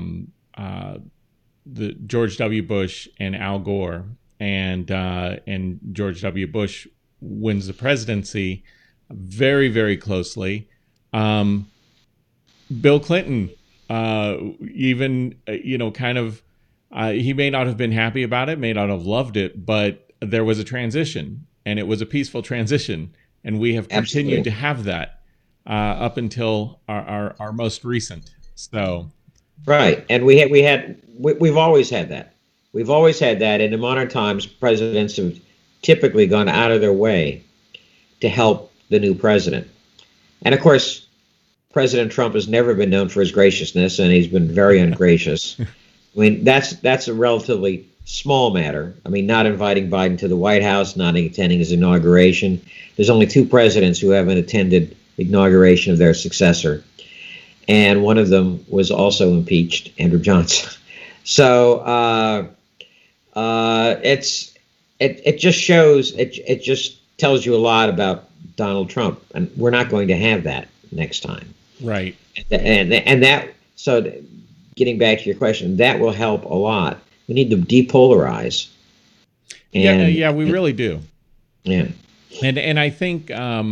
the George W. Bush and Al Gore, and George W. Bush wins the presidency very, very closely. Bill Clinton, even, you know, kind of, he may not have been happy about it, may not have loved it, but there was a transition, and it was a peaceful transition, and we have continued to have that up until our most recent. So, right, and we've always had that. We've always had that, and in modern times, presidents have typically gone out of their way to help the new president, and of course, President Trump has never been known for his graciousness, and he's been very ungracious. I mean, that's a relatively small matter. I mean, not inviting Biden to the White House, not attending his inauguration. There's only 2 presidents who haven't attended the inauguration of their successor, and one of them was also impeached, Andrew Johnson. So it just shows, it just tells you a lot about Donald Trump, and we're not going to have that next time. Right. And that, so getting back to your question, that will help a lot. We need to depolarize. Yeah, we really do. Yeah. And I think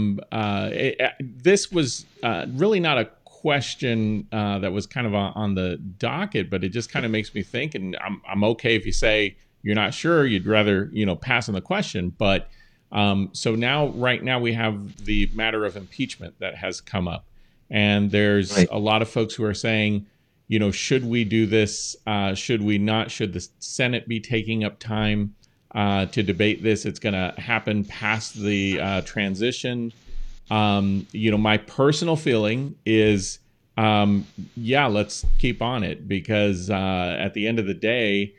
this was really not a question that was kind of on the docket, but it just kind of makes me think, and I'm okay if you say you're not sure, you'd rather, you know, pass on the question. But so right now we have the matter of impeachment that has come up. And there's a lot of folks who are saying, you know, should we do this? Should we not? Should the Senate be taking up time to debate this? It's going to happen past the transition. You know, my personal feeling is, let's keep on it, because at the end of the day,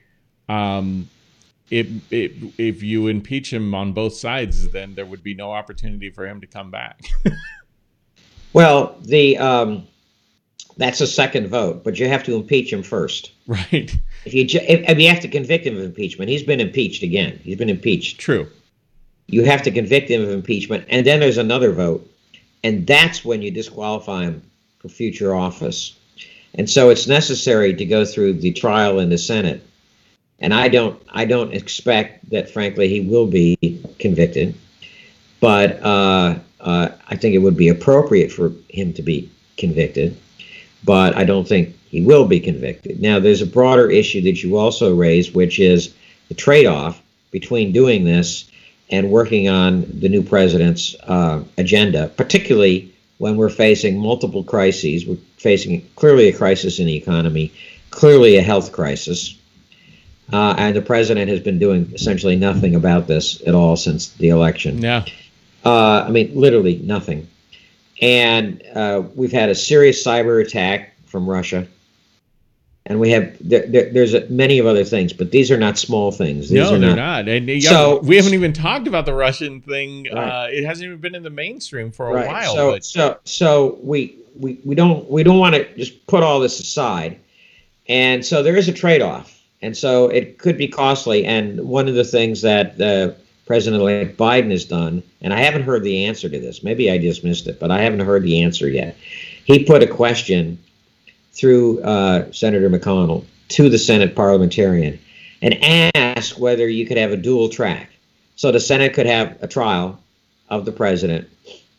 if you impeach him on both sides, then there would be no opportunity for him to come back. Well, that's a second vote, but you have to impeach him first. Right. If you have to convict him of impeachment, he's been impeached again. He's been impeached. True. You have to convict him of impeachment, and then there's another vote, and that's when you disqualify him for future office. And so it's necessary to go through the trial in the Senate. And I don't expect that, frankly, he will be convicted, but I think it would be appropriate for him to be convicted, but I don't think he will be convicted. Now, there's a broader issue that you also raised, which is the trade-off between doing this and working on the new president's agenda, particularly when we're facing multiple crises. We're facing clearly a crisis in the economy, clearly a health crisis, and the president has been doing essentially nothing about this at all since the election. Yeah. I mean, literally nothing. And we've had a serious cyber attack from Russia. And we have there's many of other things, but these are not small things. These they're not. And so we haven't even talked about the Russian thing. Right. It hasn't even been in the mainstream for a right. while. So we don't want to just put all this aside, and so there is a trade-off, and so it could be costly. And one of the things that President-elect Biden has done, and I haven't heard the answer to this. Maybe I just missed it, but I haven't heard the answer yet. He put a question through Senator McConnell to the Senate parliamentarian and asked whether you could have a dual track. So the Senate could have a trial of the president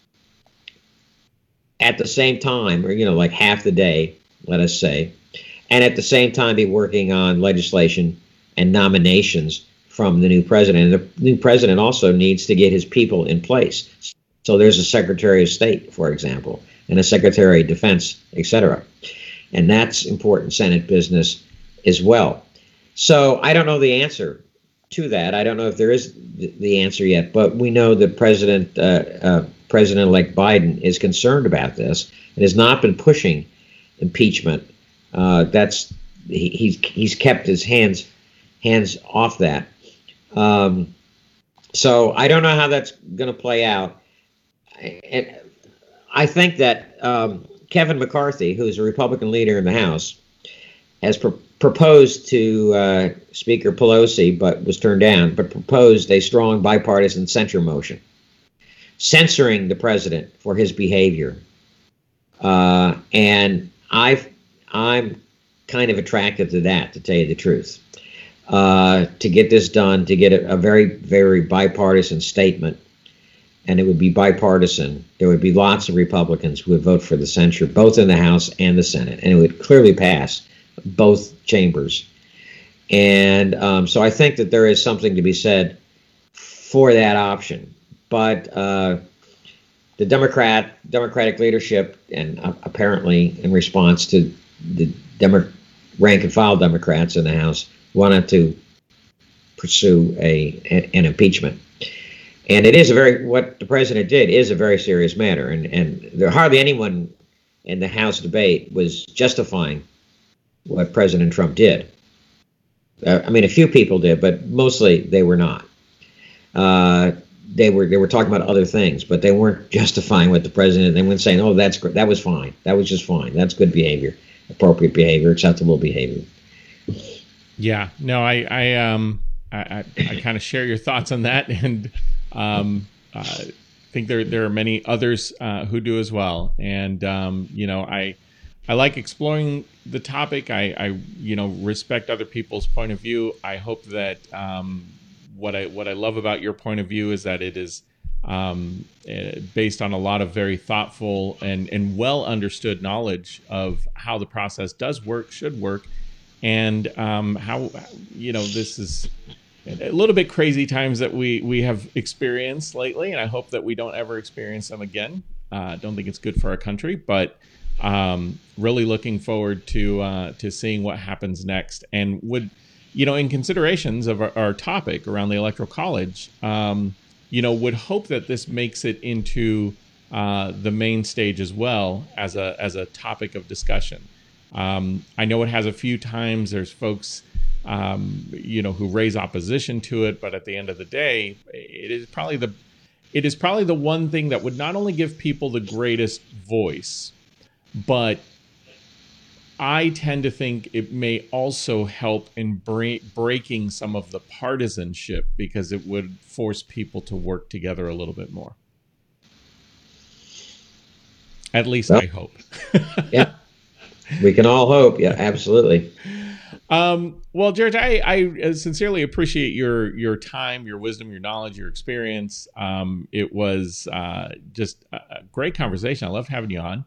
at the same time, or, like half the day, let us say, and at the same time be working on legislation and nominations from the new president. And the new president also needs to get his people in place. So there's a Secretary of State, for example, and a Secretary of Defense, etc. And that's important Senate business as well. So I don't know the answer to that. I don't know if there is the answer yet, but we know that President-elect Biden is concerned about this and has not been pushing impeachment. He's kept his hands off that. So I don't know how that's going to play out. And I think that Kevin McCarthy, who's a Republican leader in the House, has proposed to Speaker Pelosi, but was turned down, but proposed a strong bipartisan censure motion, censoring the president for his behavior. And I'm kind of attracted to that, to tell you the truth. To get this done, to get a very, very bipartisan statement, and it would be bipartisan. There would be lots of Republicans who would vote for the censure, both in the House and the Senate, and it would clearly pass both chambers. And so I think that there is something to be said for that option. But the Democratic leadership, and apparently in response to the rank and file Democrats in the House, wanted to pursue an impeachment. And it is what the president did is a very serious matter. And there hardly anyone in the House debate was justifying what President Trump did. I mean, a few people did, but mostly they were not. They were talking about other things, but they weren't justifying what the president. They weren't saying, "Oh, that was fine. That was just fine. That's good behavior, appropriate behavior, acceptable behavior." Yeah, no, I kind of share your thoughts on that, and I think there are many others who do as well. And I like exploring the topic. I respect other people's point of view. I hope that what I love about your point of view is that it is based on a lot of very thoughtful and well understood knowledge of how the process does work, should work, and how this is a little bit crazy times that we have experienced lately, and I hope that we don't ever experience them again. I don't think it's good for our country, but really looking forward to seeing what happens next. And would, in considerations of our topic around the Electoral College, would hope that this makes it into the main stage as well as a topic of discussion. I know it has a few times. There's folks who raise opposition to it, but at the end of the day, it is probably the one thing that would not only give people the greatest voice, but I tend to think it may also help in breaking some of the partisanship, because it would force people to work together a little bit more. At least I hope. Yeah, we can all hope. Yeah, absolutely. Well, George, I sincerely appreciate your time, your wisdom, your knowledge, your experience. It was just a great conversation. I loved having you on.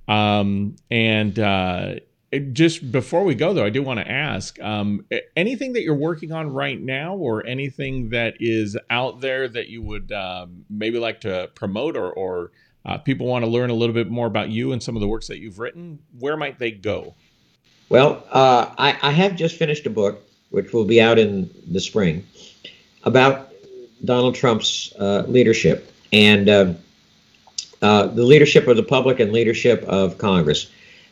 Just before we go, though, I do want to ask, anything that you're working on right now, or anything that is out there that you would maybe like to promote, or people want to learn a little bit more about you and some of the works that you've written, where might they go? Well, I have just finished a book, which will be out in the spring, about Donald Trump's leadership, and the leadership of the public and leadership of Congress.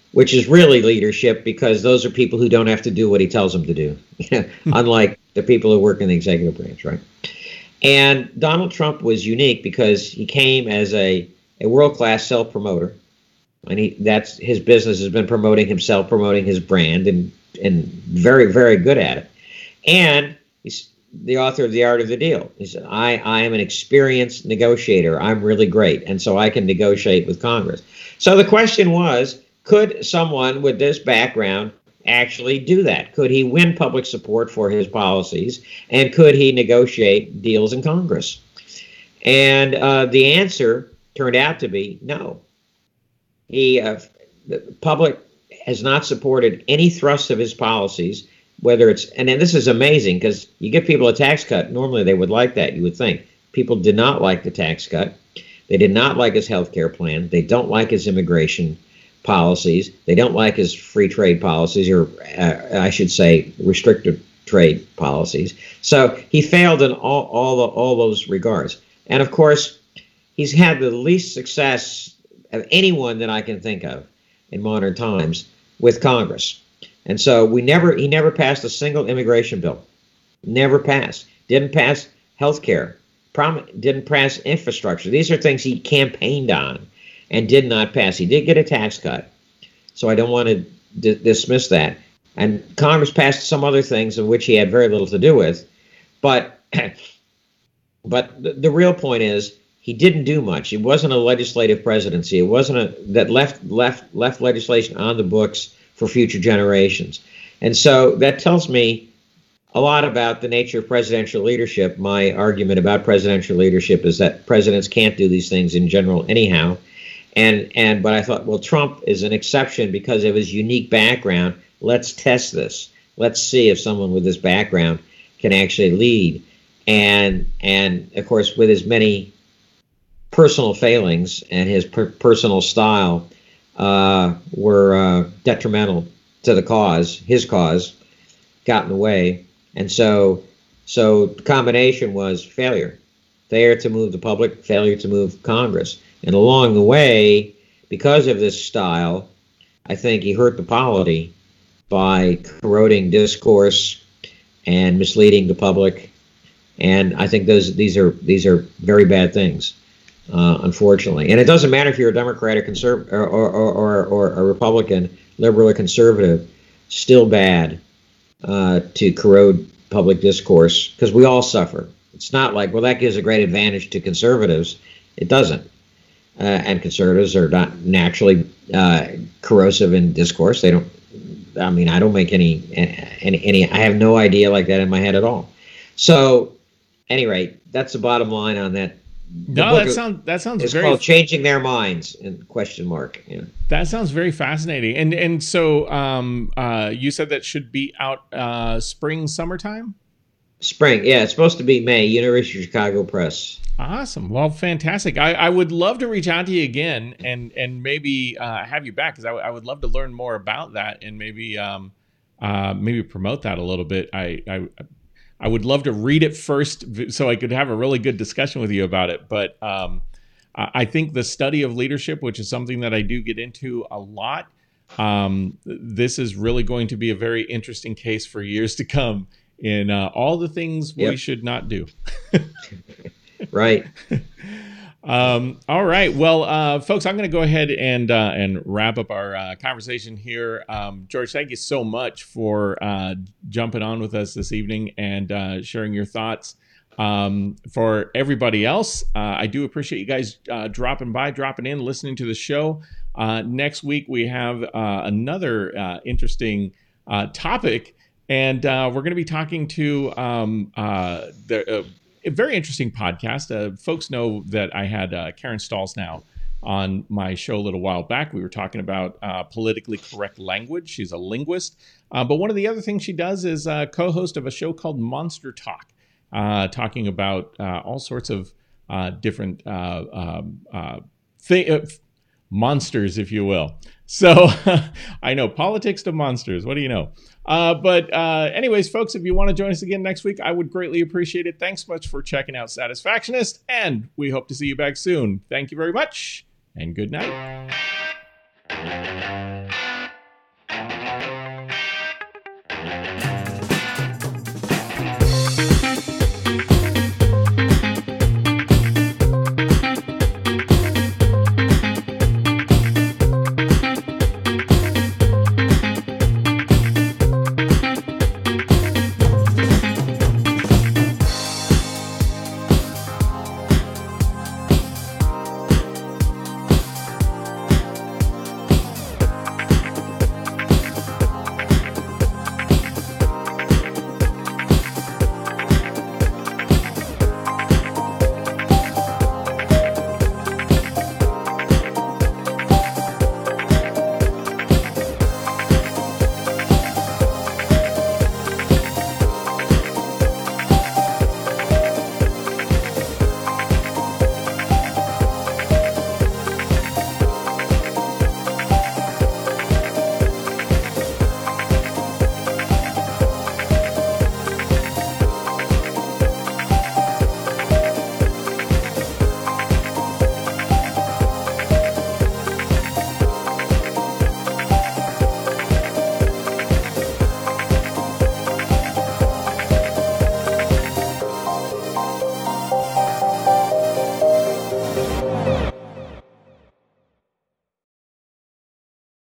which is really leadership because those are people who don't have to do what he tells them to do, unlike the people who work in the executive branch, right? And Donald Trump was unique because he came as a world-class self-promoter, and that's his business has been promoting himself, promoting his brand, and very, very good at it. And he's the author of The Art of the Deal. He said, I am an experienced negotiator. I'm really great, and so I can negotiate with Congress. So the question was, could someone with this background actually do that? Could he win public support for his policies, and could he negotiate deals in Congress? And the answer turned out to be no. The public has not supported any thrust of his policies, whether it's, and then this is amazing because you give people a tax cut, normally they would like that, you would think. People did not like the tax cut. They did not like his health care plan. They don't like his immigration policies. They don't like his free trade policies, or I should say restricted trade policies. So he failed in all those regards. And of course, he's had the least success of anyone that I can think of in modern times with Congress. And so he never passed a single immigration bill. Never passed. Didn't pass health care. Didn't pass infrastructure. These are things he campaigned on and did not pass. He did get a tax cut, so I don't want to dismiss that. And Congress passed some other things in which he had very little to do with. But the real point is he didn't do much. It wasn't a legislative presidency. It wasn't that left legislation on the books for future generations. And so that tells me a lot about the nature of presidential leadership. My argument about presidential leadership is that presidents can't do these things in general anyhow. But I thought, well, Trump is an exception because of his unique background. Let's test this. Let's see if someone with this background can actually lead. And of course, with his many personal failings and his personal style were detrimental to the cause. His cause got in the way. And so the combination was failure to move the public, failure to move Congress. And along the way, because of this style, I think he hurt the polity by corroding discourse and misleading the public. And I think these are very bad things, unfortunately. And it doesn't matter if you're a Democrat or conservative or a Republican, liberal or conservative, still bad to corrode public discourse because we all suffer. It's not like, well, that gives a great advantage to conservatives. It doesn't. And conservatives are not naturally corrosive in discourse. They don't. I mean, I don't make any. I have no idea like that in my head at all. So, anyway, that's the bottom line on that. No, that sounds it's very called Changing Their Minds in question mark. Yeah. That sounds very fascinating. And so you said that should be out spring, summertime? Spring, yeah, it's supposed to be May. University of Chicago Press. Awesome. Well, fantastic. I would love to reach out to you again and maybe have you back because I would love to learn more about that and maybe promote that a little bit. I would love to read it first so I could have a really good discussion with you about it. But I think the study of leadership, which is something that I do get into a lot, this is really going to be a very interesting case for years to come in all the things we should not do. Right. All right. Well, folks, I'm going to go ahead and wrap up our conversation here. George, thank you so much for jumping on with us this evening and sharing your thoughts. For everybody else, I do appreciate you guys dropping in, listening to the show. Next week, we have another interesting topic, and we're going to be talking to a very interesting podcast. Folks know that I had Karen Stalls on my show a little while back. We were talking about politically correct language. She's a linguist. But one of the other things she does is co-host of a show called Monster Talk, talking about all sorts of different monsters, if you will. So I know politics to monsters. What do you know? But anyways, folks, if you want to join us again next week, I would greatly appreciate it. Thanks so much for checking out Satisfactionist, and we hope to see you back soon. Thank you very much, and good night.